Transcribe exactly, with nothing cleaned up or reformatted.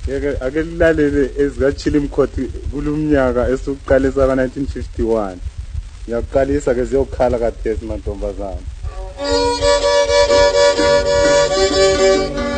yeke ake lilalele ezikachila imkhoti kulumnyaka esuqalisa ka nineteen fifty-one ngiyaqalisa ke ziyokhala kathesi mantombazana.